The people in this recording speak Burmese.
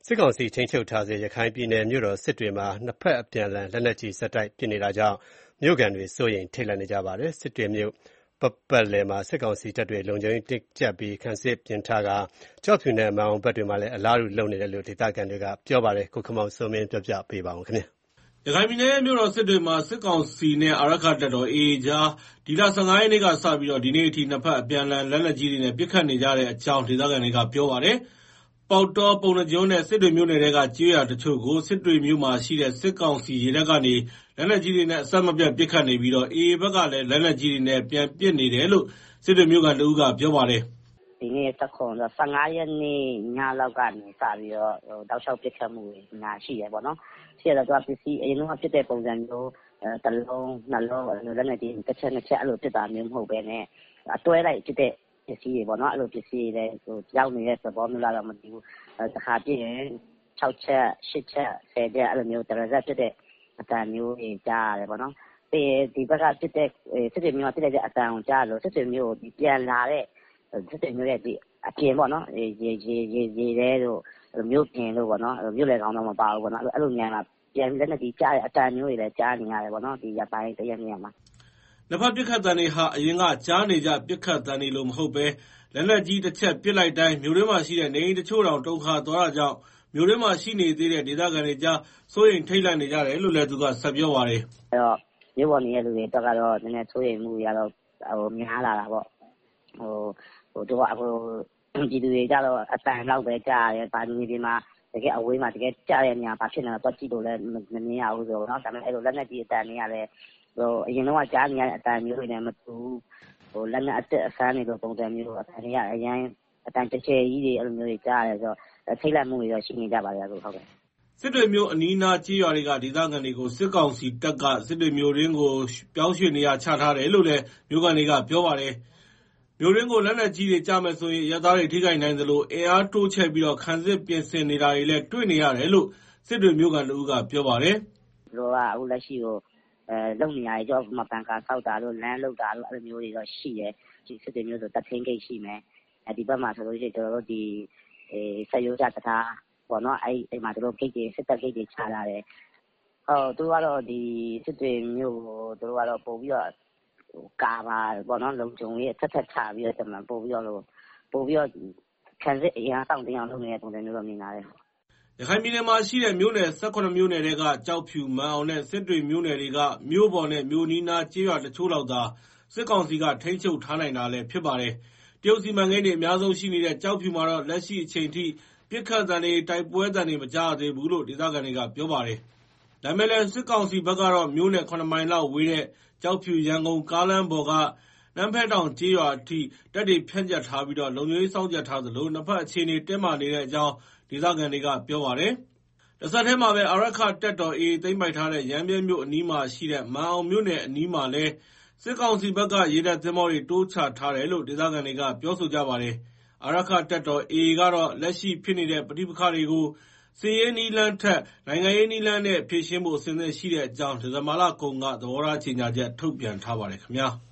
စစ်ကောင်စီထိန်းချုပ်ထားဆဲရခိုင်ပြည်နယ်မြို့တော်စစ်တွေမှာနှစ်ဖက်အပြန်အလှန်လက်နက်ကြီးဆက်တိုက်ပစ်နေတာကြောင့်မြို့ခံတွေစိုးရိမ်ထိတ်လန့်နေကြပါတယ်။ စစ်တွေမြို့ပတ်လည်မှာစစ်ကောင်စီတပ်တွေလုံခြုံရေးတင်းကြပ်ပြီးခံစစ်ပြင်ထားကာကျောက်ဖြူနဲ့မာန်အောင်ဘက်တွေမှာလည်းအလားတူလုပ်နေတယ်လို့ဒေသခံတွေကပြောပါတယ်။ ကိုခင်မောင်စိုးမင်းပြောပြပေးပါမယ်။ ရခိုင်ပြည်နယ်ရဲ့မြို့တော်စစ်တွေမှာစစ်ကောင်စီနဲ့အာရက္ခတပ်တော် AA ကြား ဒီလ ၁၅ ရက်နေ့ကစပြီးဒီနေ့အထိနှစ်ဖက်အပြန်အလှန်လက်နက်ကြီးတွေနဲ့ပစ်ခတ်နေကြတဲ့အကြောင်းဒေသခံတွေကပြောပါတယ်။ ပေါက်တော၊ ပုဏ္ဏားကျွန်းနဲ့စစ်တွေမြို့နယ်ထဲကကျေးရွာတချို့ကို စစ်တွေမြို့မှာရှိတဲ့စစ်ကောင်စီရေတပ်ကနေ လက်နက်ကြီးတွေနဲ့အဆက်မပြတ်ပစ်ခတ်နေပြီး AA ဘက်ကလည်းလက်နက်ကြီးတွေနဲ့ပြန်ပစ်နေတယ်လို့ စစ်တွေမြို့ခံတဦးကပြောပါတယ်။ “ဒီနေ့ ၁၅ ရက်နေ့ညလောက်ကနေစပြီးတော့တောက်လျှောက်ပစ်ခတ်မှုတွေရှိတယ်ပေါ့နော်။ အရင်တုန်းကပစ်တဲ့ပုံစံမျိုး တလုံးနှစ်လုံးလက်နက်ကြီးတချက်နှစ်ချက်ပစ်တာမျိုးမဟုတ်ဘဲနဲ့အတွဲလိုက်ပစ်တဲ့ပစ္စည်းတွေပေါ့နော်။ အဲလိုပစ္စည်းတွေလည်းရောက်နေတဲ့သဘောမျိုးလားတော့မသိဘူး။ တခါပစ်ရင် ၆ ချက် ၈ ချက် 10 ချက်အဲလိုမျိုးတရစပ်ပစ်တဲ့အသံမျိုးတွေကြားရတယ်ပေါ့နော်။ ဒီဘက်ကစစ်တွေမြို့ကပစ်လိုက်တဲ့အသံကိုကြားရလို့စစ်တွေမြို့ကိုပြန်လာတဲ့စစ်တွေမြို့ရဲ့အပြင်ပေါ့နော်ရေထဲတို့မြို့ပြင်တို့ပေါ့နော်မြို့လယ်ခေါင်တော့မပါဘူးပေါ့နော်အဲလိုနေရာမှာပြန်လက်နက်ကြီးကျတဲ့အသံမျိုးတွေလည်းကြားနေရတယ်ပေါ့နော်ဒီရက်ပိုင်းတရက်နှစ်ရက်မှာ။ ” နှစ်ဖက်ပစ်ခတ်သံတွေဟာအရင်ကကြားနေကျပစ်ခတ်သံတွေလိုမဟုတ်ဘဲလက်နက်ကြီးတချက်ပစ်လိုက်တိုင်းမြို့တွင်းမှာရှိတဲ့နေအိမ်တချို့တောင်တုန်ခါသွားတာကြောင့်မြို့တွင်းမှာရှိနေသေးတဲ့ဒေသခံတွေကြားစိုးရိမ်ထိတ်လန့်နေကြတယ်လို့လည်းသူကဆက်ပြောပါတယ်။ “မြို့ပေါ်နေတဲ့လူတွေအတွက်ကတော့နည်းနည်းစိုးရိမ်မှုတွေကတော့များလာတာပေါ့။ ပြည်သူတွေကတော့အသံလောက်ပဲကြားရတယ်။မြေပြင်မှာတကယ့်အဝေးမှာတကယ်ကျတဲ့နေရာဘာဖြစ်နေလဲသွားကြည့်လို့လည်းမမြင်ရဘူးဆိုတော့ဒါပေမဲ့လက်နက်ကြီးအသံတွေကလည်းအရင်တုန်းကကြားနေရတဲ့အသံမျိုးတွေနဲ့မတူဘူး။လက်နက်အသစ်အဆန်းတွေလိုပုံစံမျိုးအသံတွေကအရမ်းအသံကျယ်ကျယ်ကြီးတွေအဲလိုမျိုးတွေကြားရတယ်ဆိုတော့ထိတ်လန့်မှုတွေတော့ရှိနေကြပါတယ်အခုဟုတ်ကဲ့။ ” စစ်တွေမြို့အနီးအနားကျေးရွာတွေကဒေသခံတွေကိုစစ်ကောင်စီတပ်ကစစ်တွေမြို့တွင်းကိုပြောင်းရွှေ့နေရာချထားတယ်လို့လည်းမြို့ခံတွေကပြောပါတယ်။ မြို့တွင်းကိုလက်နက်ကြီးတွေကျမယ်ဆိုရင်အရပ်သားတွေထိခိုက်နိုင်သလိုအင်အားတိုးချဲ့ပြီးခံစစ်ပြင်ဆင်နေတာတွေလည်းတွေ့နေရတယ်လို့စစ်တွေမြို့ခံတဦးကပြောပါတယ်။ “သူတို့ကအခုလက်ရှိကိုလုပ်နေရတယ်ဘန်ကာဆောက်တာတို့လမ်းလုပ်တာတို့အဲလိုမျိုးတွေတော့ရှိတယ်။စစ်တွေမြို့ဆိုတပ်ထိန်းဂိတ်ရှိမယ်။ဒီဘက်မှာဆိုလို့ရှိရင်ကျွန်တော်တို့ဒီစက်ရိုးကျတံတားပေါ့နော်အဲဒီမှာသူတို့စစ်တပ်ဂိတ်တွေချထားတယ်။သူတို့ကတော့ဒီစစ်တွေမြို့ကိုပိုပြီးတော့ကာဗာပေါ့နော်လုံခြုံရေးအထပ်ထပ်ချပြီးတော့ပိုပြီးတော့ခံစစ်အင်အားတောင့်တင်းအောင်လုပ်နေတဲ့ပုံစံမျိုးတော့မြင်ရတယ်။ ” ရခိုင်ပြည်နယ်မှာရှိတဲ့မြို့နယ် ၁၇ မြို့နယ်ထဲကကျောက်ဖြူ၊မာန်အောင်နဲ့စစ်တွေမြို့နယ်တွေက မြို့ပေါ်နဲ့မြို့အနီးအနားကျေးရွာတချို့လောက်သာစစ်ကောင်စီကထိန်းချုပ်ထားနိုင်တာလည်းဖြစ်ပါတယ်။ တရုတ်စီမံကိန်းတွေအများဆုံးရှိနေတဲ့ကျောက်ဖြူမှာတော့လက်ရှိအချိန်ထိပစ်ခတ်သံတွေတိုက်ပွဲသံတွေမကြားရသေးဘူးလို့ဒေသခံတွေကပြောပါတယ်။ ဒါပေမဲ့လည်းစစ်ကောင်စီဘက်ကတော့မြို့နဲ့ ၇ မိုင်လောက်ဝေးတဲ့ကျောက်ဖြူ-ရန်ကုန်ကားလမ်းပေါ်က နန်းဖဲတောင်ကျေးရွာအထိတပ်တွေဖြန့်ကျက်ထားပြီးလုံခြုံရေးစောင့်ကြပ်ထားသလိုနှစ်ဖက်အခြေအနေတင်းမာနေတဲ့အကြောင်းဒေသခံတွေကပြောပါတယ်။ တဆက်တည်းမှာပဲအာရက္ခတပ်တော် AA သိမ်းပိုက်ထားတဲ့ရမ်းဗြဲမြို့အနီးမှာရှိတဲ့မာန်အောင်မြို့နယ်အနီးမှာလည်းစစ်ကောင်စီဘက်ကရေတပ်သင်္ဘောတွေတိုးချထားတယ်လို့ဒေသခံတွေကပြောဆိုကြပါတယ်။ အာရက္ခတပ်တော် AA ကတော့လက်ရှိဖြစ်နေတဲ့ပဋိပက္ခတွေကို စစ်ရေးနည်းလမ်းထက်နိုင်ငံရေးနည်းလမ်းနဲ့ဖြေရှင်းဖို့အဆင်သင့်ရှိတဲ့အကြောင်းဒီဇင်ဘာလကုန်ကသဘောထားကြေညာချက်ထုတ်ပြန်ထားပါတယ်ခင်ဗျာ။